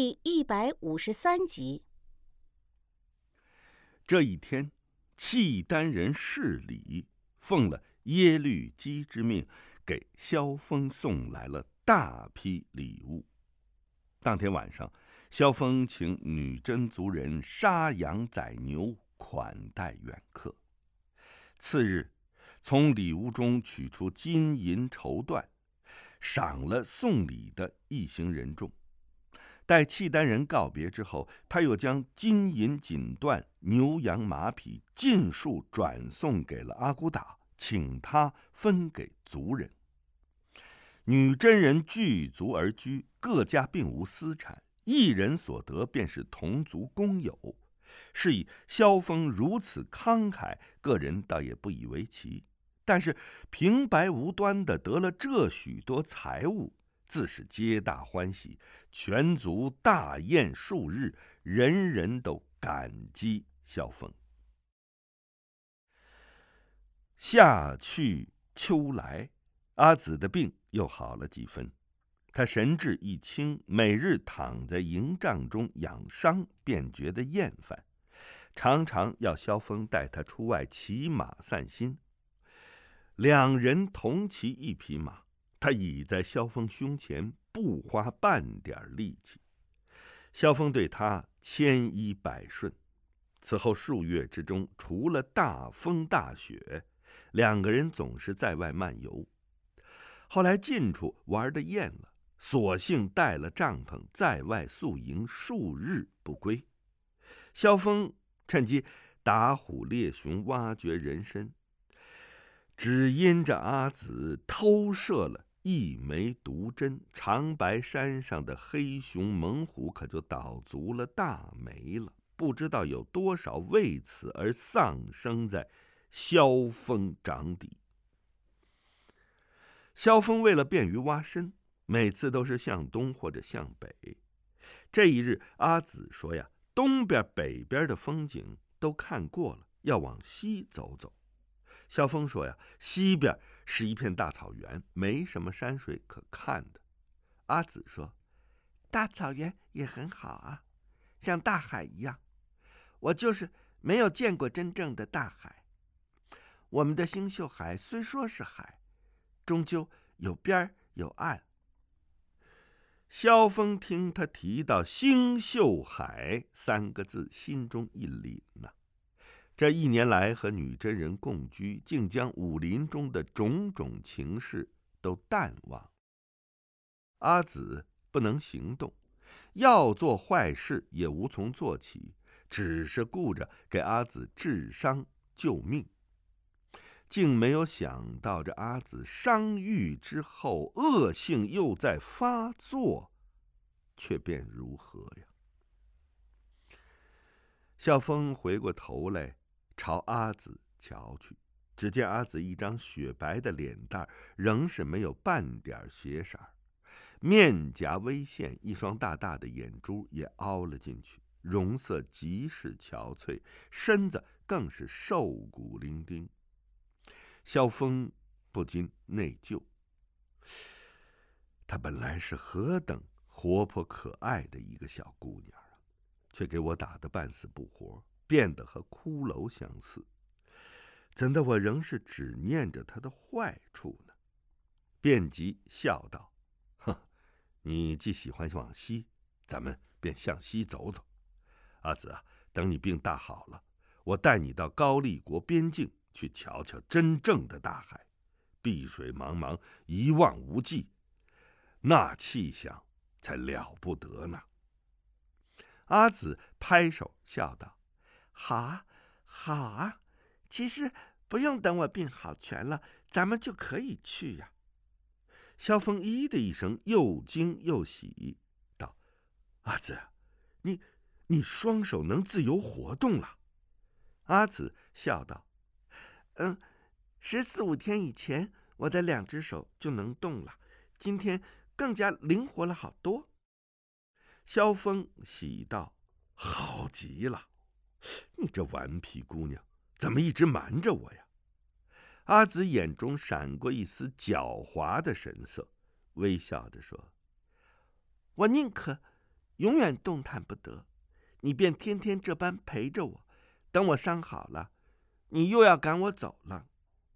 第153集。 这一天，契丹人势理奉了耶律基之命，给萧峰送来了大批礼物。当天晚上，萧峰请女真族人杀羊宰牛，款待远客。次日，从礼物中取出金银绸缎，赏了送礼的一行人众。待契丹人告别之后，他又将金银锦缎、牛羊马匹尽数转送给了阿骨打，请他分给族人。女真人聚族而居，各家并无私产，一人所得便是同族公有。是以萧峰如此慷慨，个人倒也不以为奇。但是平白无端的得了这许多财物，自是皆大欢喜，全族大宴数日，人人都感激萧峰。夏去秋来，阿紫的病又好了几分。他神志一清，每日躺在营帐中养伤，便觉得厌烦，常常要萧峰带他出外骑马散心。两人同骑一匹马，他倚在萧峰胸前，不花半点力气。萧峰对他千依百顺。此后数月之中，除了大风大雪，两个人总是在外漫游。后来近处玩得厌了，索性带了帐篷在外宿营数日不归。萧峰趁机打虎猎熊，挖掘人参，只因这阿紫偷射了一枚毒针，长白山上的黑熊猛虎可就倒足了大霉了，不知道有多少为此而丧生在萧峰掌底。萧峰为了便于挖参，每次都是向东或者向北。这一日，阿紫说呀，东边北边的风景都看过了，要往西走走。萧峰说呀，西边是一片大草原，没什么山水可看的。阿紫说，大草原也很好啊，像大海一样。我就是没有见过真正的大海。我们的星宿海虽说是海，终究有边有岸。萧峰听他提到星宿海3个字，心中一凛呐。这一年来和女真人共居，竟将武林中的种种情事都淡忘。阿紫不能行动，要做坏事也无从做起，只是顾着给阿紫治伤救命。竟没有想到这阿紫伤愈之后，恶性又在发作，却便如何呀？萧峰回过头来朝阿紫瞧去，只见阿紫一张雪白的脸蛋仍是没有半点血色，面颊微陷，一双大大的眼珠也凹了进去，容色极是憔悴，身子更是瘦骨伶仃。萧峰不禁内疚，她本来是何等活泼可爱的一个小姑娘啊，却给我打得半死不活，变得和骷髅相似。怎的我仍是只念着她的坏处呢？便即笑道，哼，你既喜欢往西，咱们便向西走走。阿紫啊，等你病大好了，我带你到高丽国边境去瞧瞧真正的大海，碧水茫茫，一望无际，那气象才了不得呢。阿紫拍手笑道，好啊，好啊，其实不用等我病好全了，咱们就可以去呀。萧峰咦的一声，又惊又喜，道，阿紫，你双手能自由活动了。阿紫笑道，14、15天以前，我的2只手就能动了，今天更加灵活了好多。萧峰喜道，好极了，你这顽皮姑娘，怎么一直瞒着我呀？阿紫眼中闪过一丝狡猾的神色，微笑着说，我宁可永远动弹不得，你便天天这般陪着我，等我伤好了，你又要赶我走了。”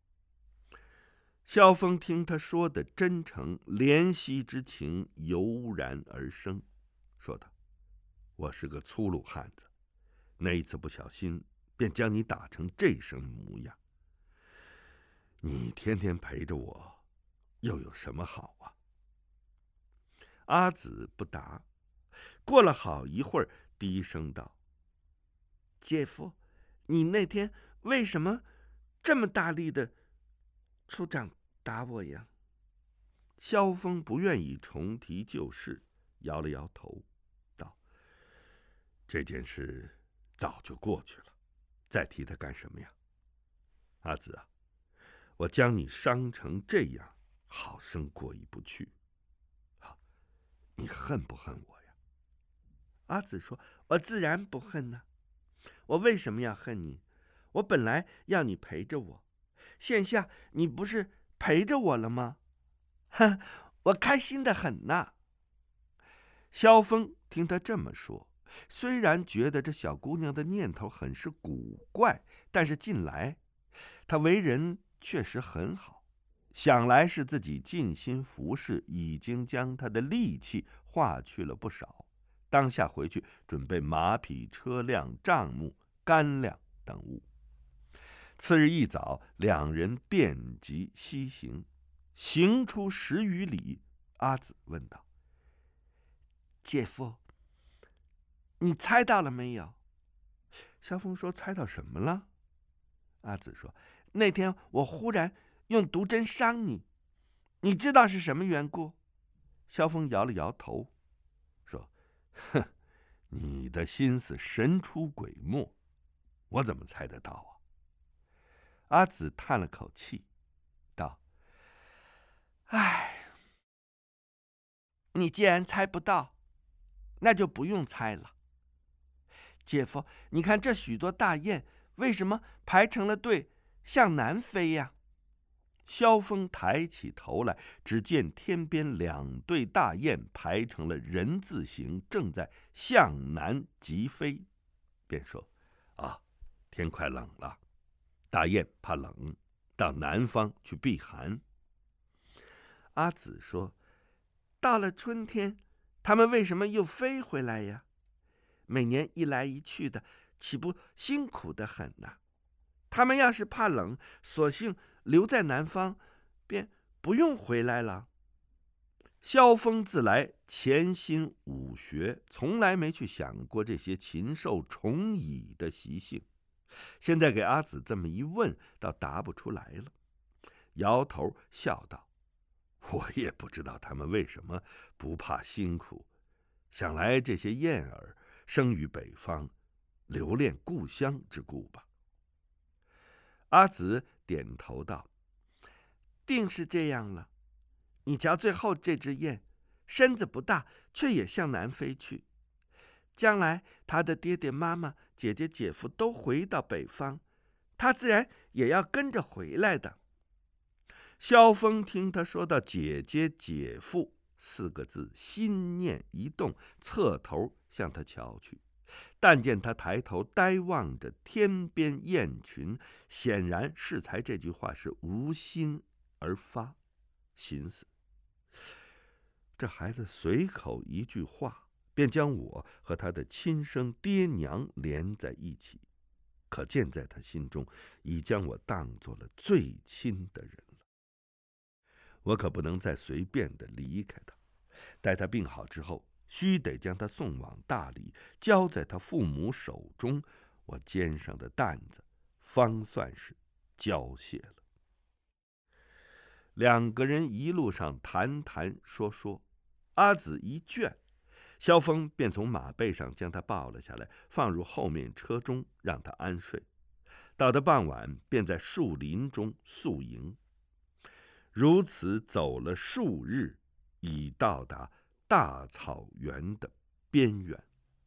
萧峰听他说的真诚，怜惜之情油然而生，说道：“我是个粗鲁汉子，那一次不小心便将你打成这身模样。你天天陪着我，又有什么好啊？”阿紫不答，过了好一会儿，低声道：“姐夫，你那天为什么这么大力的出掌打我呀？”萧峰不愿意重提旧事，摇了摇头，道：“这件事早就过去了，再提它干什么呀？阿紫啊，我将你伤成这样，好生过意不去。你恨不恨我呀？”阿紫说：“我自然不恨呢，我为什么要恨你？我本来要你陪着我，现下你不是陪着我了吗？哼，我开心的很呐。”萧峰听他这么说，虽然觉得这小姑娘的念头很是古怪，但是近来她为人确实很好，想来是自己尽心服侍，已经将她的戾气化去了不少。当下回去准备马匹、车辆、账目、干粮等物。次日一早，两人便即西行，行出10余里，阿紫问道：“姐夫，你猜到了没有？”萧峰说：“猜到什么了？”阿紫说：“那天我忽然用毒针伤你，你知道是什么缘故？”萧峰摇了摇头，说：“哼，你的心思神出鬼没，我怎么猜得到啊？”阿紫叹了口气，道：“唉，你既然猜不到，那就不用猜了。姐夫，你看这许多大雁为什么排成了队向南飞呀？”萧峰抬起头来，只见天边2对大雁排成了人字形，正在向南疾飞，便说：“啊，天快冷了，大雁怕冷，到南方去避寒。”阿紫说：“到了春天，它们为什么又飞回来呀？每年一来一去的，岂不辛苦得很呐？它们要是怕冷，索性留在南方，便不用回来了。”萧峰自来潜心武学，从来没去想过这些禽兽虫蚁的习性，现在给阿紫这么一问，倒答不出来了，摇头笑道：“我也不知道他们为什么不怕辛苦，想来这些燕儿生于北方，留恋故乡之故吧。”阿紫点头道：“定是这样了。你瞧最后这只雁，身子不大，却也向南飞去。将来他的爹爹妈妈、姐姐姐夫都回到北方，他自然也要跟着回来的。”萧峰听他说到姐姐姐夫4个字，心念一动，侧头向他瞧去，但见他抬头呆望着天边雁群，显然适才这句话是无心而发，心思这孩子随口一句话，便将我和他的亲生爹娘连在一起，可见在他心中已将我当作了最亲的人了。我可不能再随便的离开他，待他病好之后，须得将他送往大理，交在他父母手中，我肩上的担子方算是交卸了。2个人一路上谈谈说说，阿紫一倦，萧峰便从马背上将他抱了下来，放入后面车中，让他安睡。到了傍晚，便在树林中宿营。如此走了数日，已到达大草原的边缘。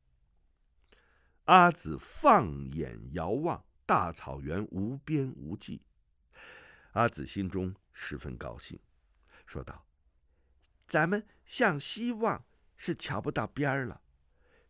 阿紫放眼遥望，大草原无边无际。阿紫心中十分高兴，说道：“咱们向西望是瞧不到边儿了，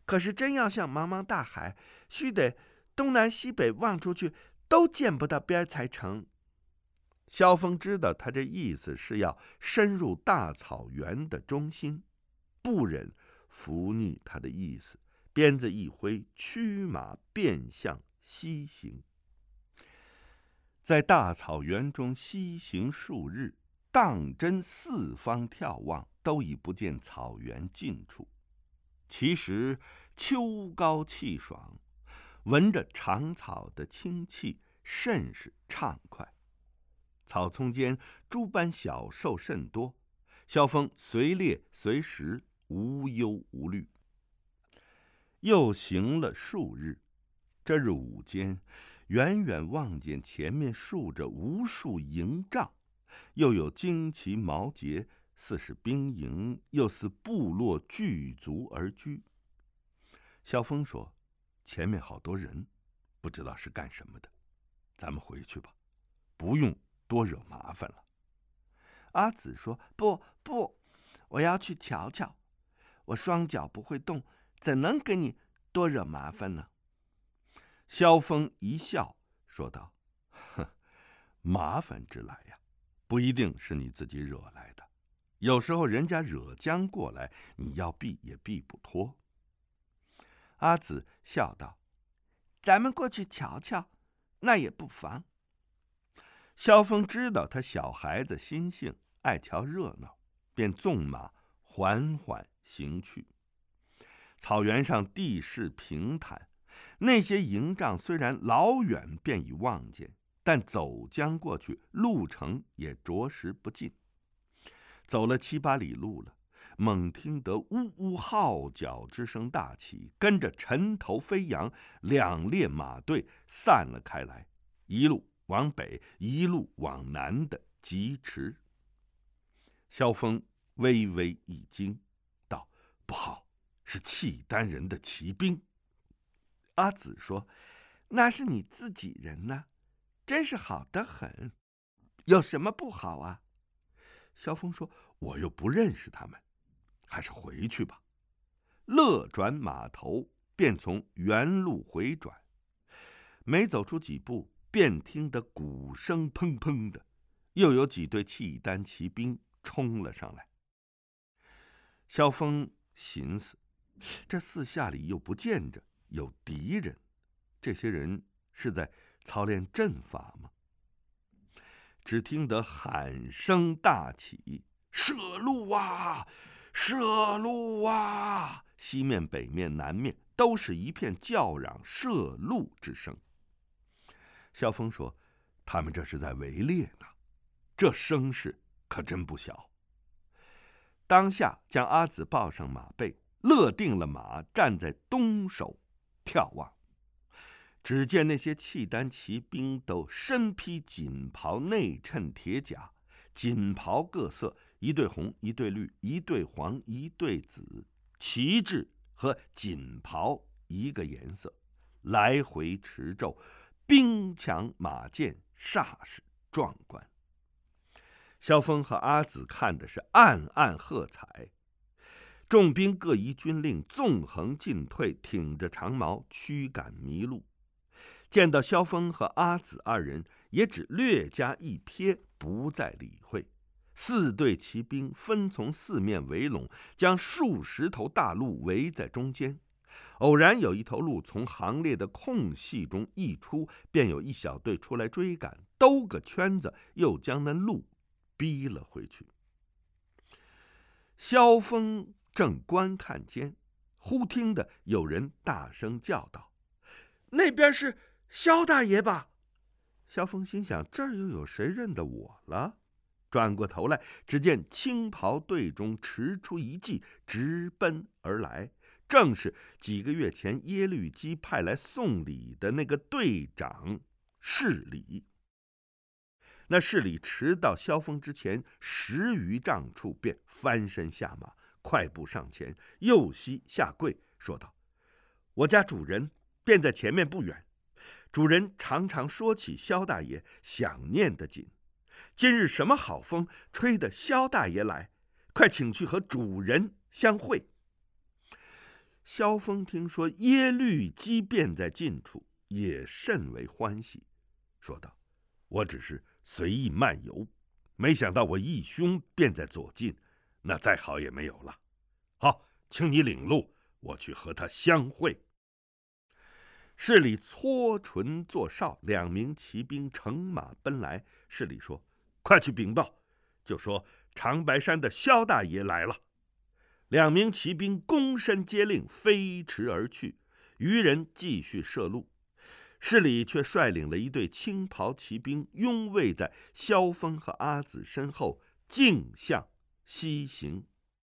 可是真要像茫茫大海，须得东南西北望出去，都见不到边才成。萧峰知道他这意思是要深入大草原的中心，不忍拂逆他的意思，鞭子一挥，驱马便向西行。在大草原中西行数日，当真四方眺望，都已不见草原近处。其实秋高气爽，闻着长草的清气，甚是畅快。草丛间诸般小兽甚多，萧峰随猎随食，无忧无虑。又行了数日，这日午间，远远望见前面竖着无数营帐，又有旌旗毛节，似是兵营，又似部落聚族而居。萧峰说：“前面好多人，不知道是干什么的，咱们回去吧，不用多惹麻烦了。”阿紫说：“不，我要去瞧瞧，我双脚不会动，怎能给你多惹麻烦呢？”萧峰一笑，说道：“哼，麻烦之来呀，不一定是你自己惹来的，有时候人家惹将过来，你要避也避不脱。”阿紫笑道：“咱们过去瞧瞧，那也不妨。”萧峰知道他小孩子心性，爱瞧热闹，便纵马缓缓行去。草原上地势平坦，那些营帐虽然老远便已望见，但走将过去，路程也着实不近。走了7、8里路了，猛听得呜呜号角之声大起，跟着尘头飞扬，两列马队散了开来，一路往北，一路往南的疾驰。萧峰微微一惊，道：“不好，是契丹人的骑兵。”阿紫说：“那是你自己人呢，真是好得很，有什么不好啊？”萧峰说：“我又不认识他们，还是回去吧。”勒转马头，便从原路回转。没走出几步，便听得鼓声砰砰的，又有几队契丹骑兵冲了上来。萧峰寻思，这四下里又不见着有敌人，这些人是在操练阵法吗？只听得喊声大起：“射路啊，射路啊！”西面、北面、南面都是一片叫嚷射路之声。萧峰说：“他们这是在围猎呢，这声势可真不小。”当下将阿紫抱上马背，勒定了马，站在东首眺望。只见那些契丹骑兵都身披锦袍，内衬铁甲，锦袍各色，一对红，一对绿，一对黄，一对紫，旗帜和锦袍一个颜色，来回驰骤，兵强马健，煞是壮观。萧峰和阿紫看的是暗暗喝彩。众兵各依军令，纵横进退，挺着长矛，驱赶迷路。见到萧峰和阿紫二人，也只略加一瞥，不再理会。4队骑兵分从4面围拢，将数十头大鹿围在中间。偶然有一头鹿从行列的空隙中溢出，便有一小队出来追赶，兜个圈子，又将那鹿逼了回去。萧峰正观看间，忽听得有人大声叫道：“那边是萧大爷吧？”萧峰心想，这儿又有谁认得我了？转过头来，只见青袍队中驰出一骑，直奔而来，正是几个月前耶律基派来送礼的那个队长侍礼。那侍礼迟到萧峰之前10余丈处，便翻身下马，快步上前，右膝下跪，说道：“我家主人便在前面不远，主人常常说起萧大爷，想念得紧。今日什么好风，吹得萧大爷来，快请去和主人相会。” 萧峰听说耶律基便在近处，也甚为欢喜，说道：“我只是随意漫游，没想到我义兄便在左近，那再好也没有了。好，请你领路，我去和他相会。”市里搓唇作哨，2名骑兵乘马奔来。市里说：“快去禀报，就说长白山的萧大爷来了。”2名骑兵躬身接令，飞驰而去。余人继续射路，市里却率领了一队青袍骑兵，拥卫在萧峰和阿紫身后，径向西行。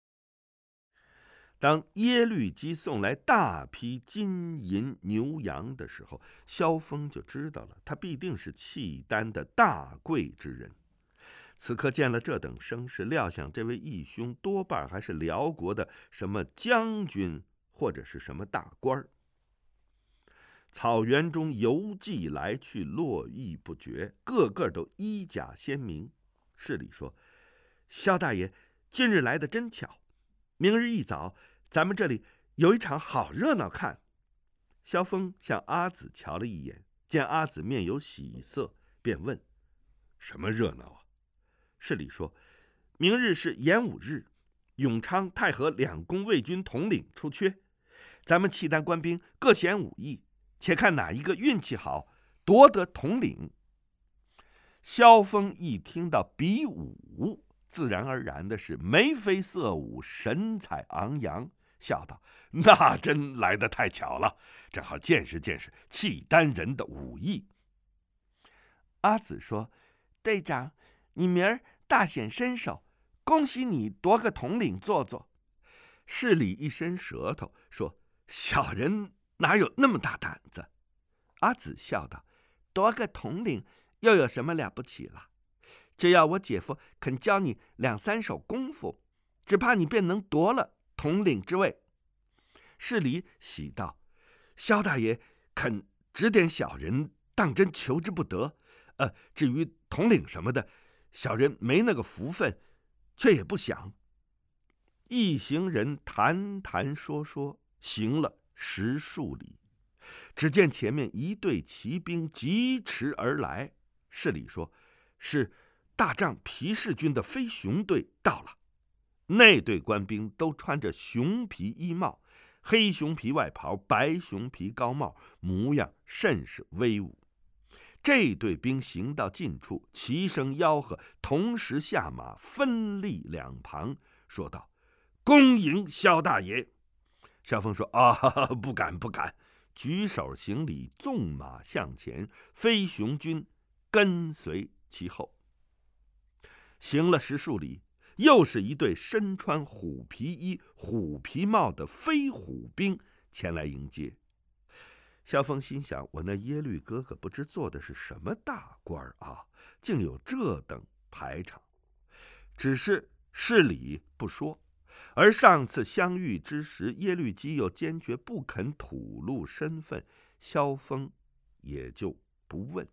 当耶律基送来大批金银牛羊的时候，萧峰就知道了，他必定是契丹的大贵之人。此刻见了这等声势，料想这位义兄多半还是辽国的什么将军，或者是什么大官。草原中游骑来去，络绎不绝，个个都衣甲鲜明。市里说：“萧大爷今日来的真巧，明日一早咱们这里有一场好热闹看。”萧峰向阿紫瞧了一眼，见阿紫面有喜色，便问：“什么热闹啊？”市里说：“明日是演武日，永昌、太和2宫卫军统领出缺，咱们契丹官兵各显武艺，且看哪一个运气好，夺得统领。”萧峰一听到比武，自然而然的是眉飞色舞，神采昂扬，笑道：“那真来得太巧了，正好见识见识契丹人的武艺。” 阿紫说：“队长，你明儿大显身手，恭喜你夺个统领做做。” 市里一伸舌头说：“小人哪有那么大胆子？” 阿紫笑道：“夺个统领又有什么了不起了？只要我姐夫肯教你2、3手功夫，只怕你便能夺了统领之位。” 市里喜道：“萧大爷肯指点小人，当真求之不得。至于统领什么的，小人没那个福分，却也不想。”一行人谈谈说说，行了10数里，只见前面一队骑兵疾驰而来。市里说：“是大帐皮氏军的飞熊队到了。”那队官兵都穿着熊皮衣帽，黑熊皮外袍，白熊皮高帽，模样甚是威武。这队兵行到近处，齐声吆喝，同时下马，分立2旁，说道：“恭迎萧大爷。”萧峰说：“不敢不敢。”举手行礼，纵马向前，飞熊军跟随其后。行了10数里，又是一队身穿虎皮衣、虎皮帽的飞虎兵前来迎接。萧峰心想：我那耶律哥哥不知做的是什么大官啊，竟有这等排场。只是市里不说，而上次相遇之时，耶律基又坚决不肯吐露身份，萧峰也就不问。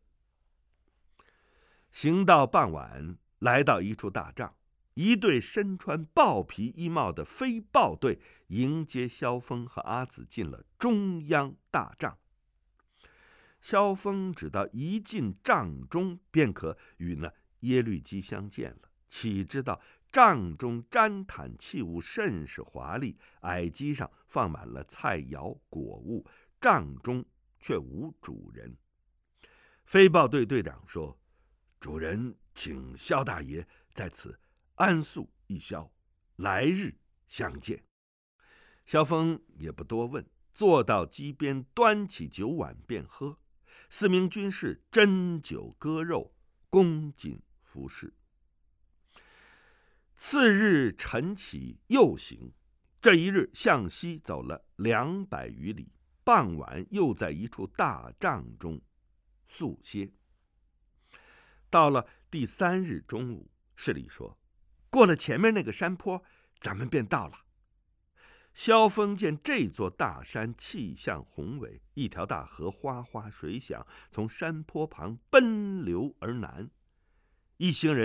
行到傍晚，来到一处大帐，一队身穿豹皮衣帽的飞豹队迎接萧峰和阿紫进了中央大帐。萧峰只到一进帐中，便可与那耶律基相见了。岂知道帐中毡毯器物甚是华丽，矮机上放满了菜肴果物，帐中却无主人。飞豹队队长说：“主人请萧大爷在此安宿一宵，来日相见。”萧峰也不多问，坐到机边，端起酒碗便喝。4名军士斟酒割肉，恭谨服侍。次日晨起又行，这一日向西走了200余里，傍晚又在一处大帐中宿歇。到了第3日中午，市里说：“过了前面那个山坡，咱们便到了。”萧峰见这座大山气象宏伟，一条大河哗哗水响，从山坡旁奔流而南。一行人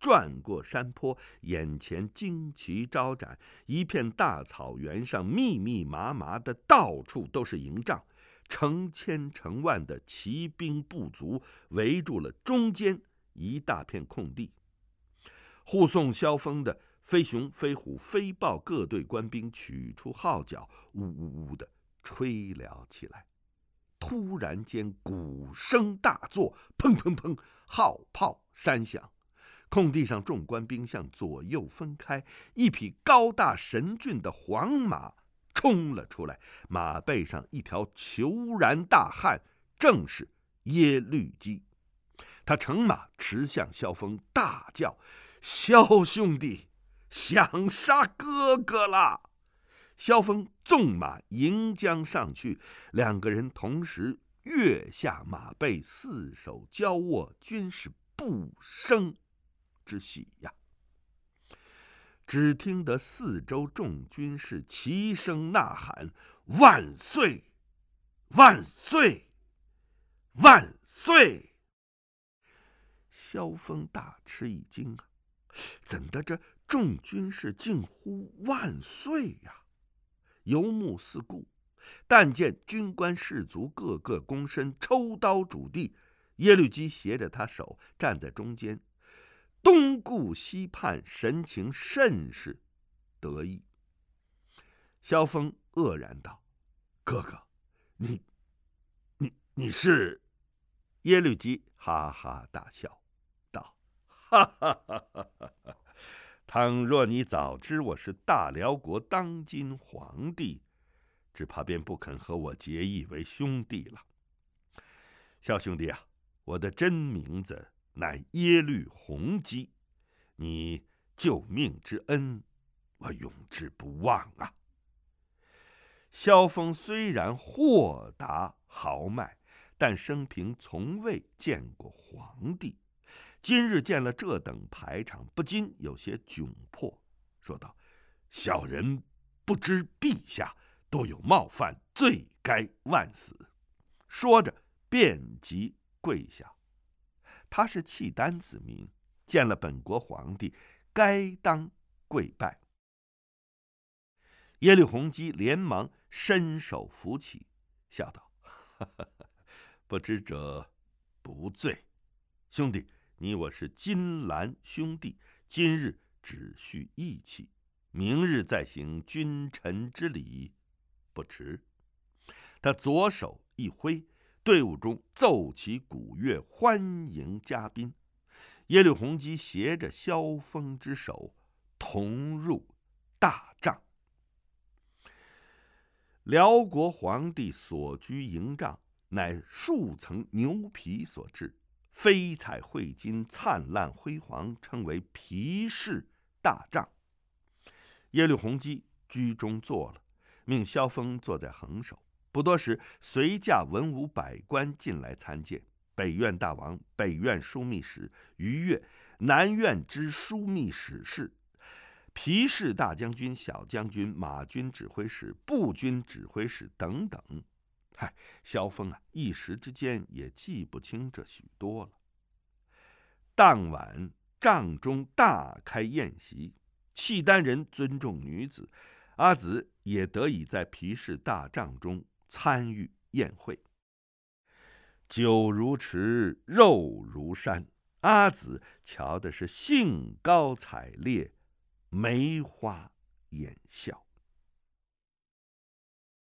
转过山坡，眼前旌旗招展，一片大草原上密密麻麻的，到处都是营帐，成千成万的骑兵部族围住了中间一大片空地。护送萧峰的飞熊、飞虎、飞豹各队官兵取出号角，呜呜呜的吹了起来。突然间，鼓声大作，砰砰砰，号炮山响。空地上众官兵向左右分开，一匹高大神骏的黄马冲了出来，马背上一条虬髯大汉，正是耶律基。他乘马驰向萧峰，大叫：“萧兄弟，想杀哥哥了！”萧峰纵马迎将上去，两个人同时跃下马背，四手交握，均是不胜之喜呀！只听得四周众军士齐声呐喊：“万岁！万岁！万岁！”萧峰大吃一惊啊，怎的这众军士竟呼万岁呀？游目四顾，但见军官士卒个个躬身，抽刀拄地。耶律基携着他手站在中间，东顾西盼，神情甚是得意。萧峰愕然道：“哥哥，你是？”耶律基哈哈大笑道：“哈哈哈哈哈！倘若你早知我是大辽国当今皇帝，只怕便不肯和我结义为兄弟了。萧兄弟啊，我的真名字乃耶律洪基，你救命之恩，我永志不忘啊。”萧峰虽然豁达豪迈，但生平从未见过皇帝，今日见了这等排场，不禁有些窘迫，说道：“小人不知陛下多有冒犯，罪该万死。”说着便即跪下。他是契丹子民，见了本国皇帝，该当跪拜。耶律洪基连忙伸手扶起，笑道：“哈哈，不知者不罪。兄弟，你我是金兰兄弟，今日只需义气，明日再行君臣之礼，不迟。”他左手一挥，队伍中奏起鼓乐，欢迎嘉宾。耶律洪基携着萧峰之手，同入大帐。辽国皇帝所居营帐，乃数层牛皮所制，飞彩绘金，灿烂辉煌，称为皮氏大帐。耶律洪基居中坐了，命萧峰坐在横首。不多时，随驾文武百官进来参见。北院大王、北院枢密使于越、南院之枢密使是皮氏大将军、小将军、马军指挥使、步军指挥使等等。萧峰啊，一时之间也记不清这许多了。当晚帐中大开宴席，契丹人尊重女子，阿紫也得以在皮氏大帐中参与宴会。酒如池，肉如山，阿紫瞧的是兴高采烈，梅花眼笑。